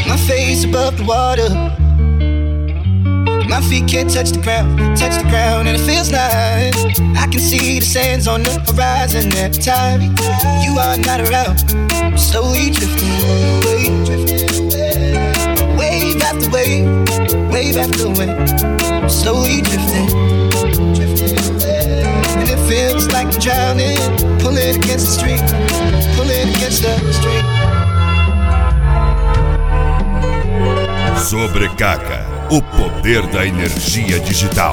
My face above the water, my feet can't touch the ground, and it feels nice. I can see the sands on the horizon every time you are not around. I'm slowly drifting away, wave after wave, wave after wave. I'm slowly drifting, and it feels like I'm drowning, pulling against the street, pulling against the street. Sobrecarga, o poder da energia digital.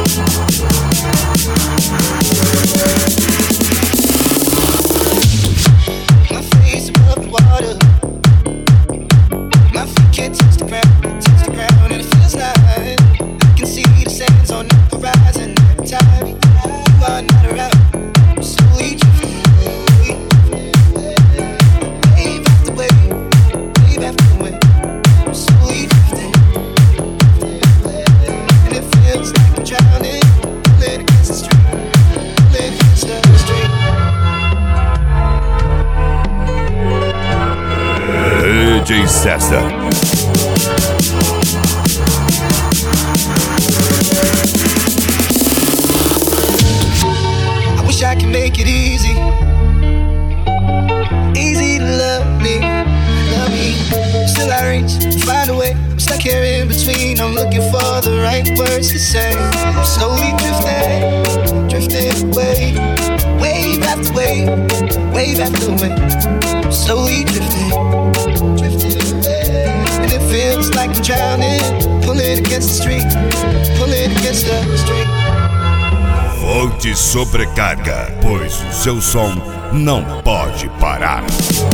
My face above the water, my feet can't touch the ground, and it feels like I can see the sands on the horizon every time you are not around. I'm slowly drifting away, wave after wave, wave after wave. I'm slowly drifting, and it feels like I'm drowning, pulling against the street, pulling against the street. DJ César. I wish I could make it easy, easy to love me, love me. Still I reach, find a way. I'm stuck here in between. I'm looking for the right words to say. I'm slowly drifting, drifting away, wave after wave, wave after wave. I'm slowly drifting, drifting away, and it feels like I'm drowning, pulling against the street, pulling against the street. Volte sobrecarga, pois o seu som não pode parar.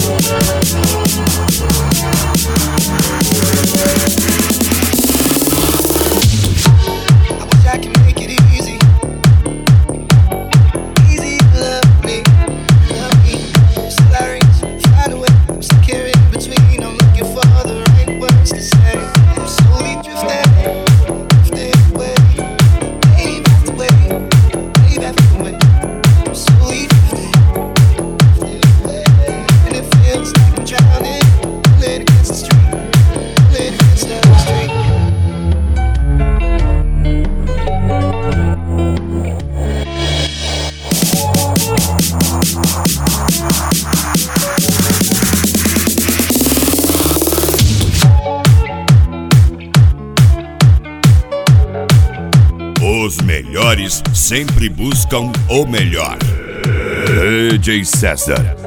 I wish I could make it easy, easy to love me, love me. Still I reach, find a way. I'm stuck here in between. I'm looking for the right words to say. I'm slowly drifting, drifting away, wave after wave, wave after wave. I'm slowly drifting, drifting away, and it feels like I'm drowning, pulling against the street, pulling against the street. Os melhores sempre buscam o melhor. DJ César.